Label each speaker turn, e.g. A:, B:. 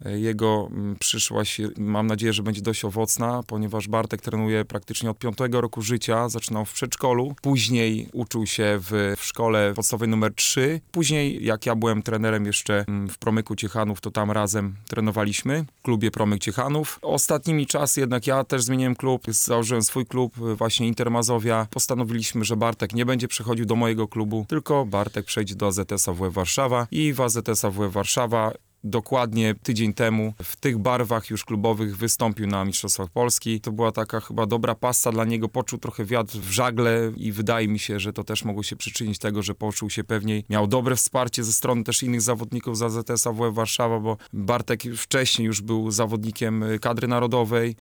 A: Jego przyszłość, mam nadzieję, że będzie dość owocna, ponieważ Bartek trenuje praktycznie od 5 roku życia, zaczynał w przedszkolu, później uczył się w szkole podstawowej numer 3, później jak ja byłem trenerem jeszcze w Promyku Ciechanów, to tam razem trenowaliśmy, w klubie Promyk Ciechanów. Ostatnimi czasy jednak ja też zmieniłem klub, założyłem swój klub, właśnie Inter Mazowia. Postanowiliśmy, że Bartek nie będzie przechodził do mojego klubu, tylko Bartek przejdzie do AZS AWF Warszawa i w AZS AWF Warszawa dokładnie tydzień temu w tych barwach już klubowych wystąpił na Mistrzostwach Polski. To była taka chyba dobra pasta dla niego, poczuł trochę wiatr w żagle i wydaje mi się, że to też mogło się przyczynić tego, że poczuł się pewniej. Miał dobre wsparcie ze strony też innych zawodników z AZS AWF Warszawa, bo Bartek wcześniej już był zawodnikiem kadry narodowej.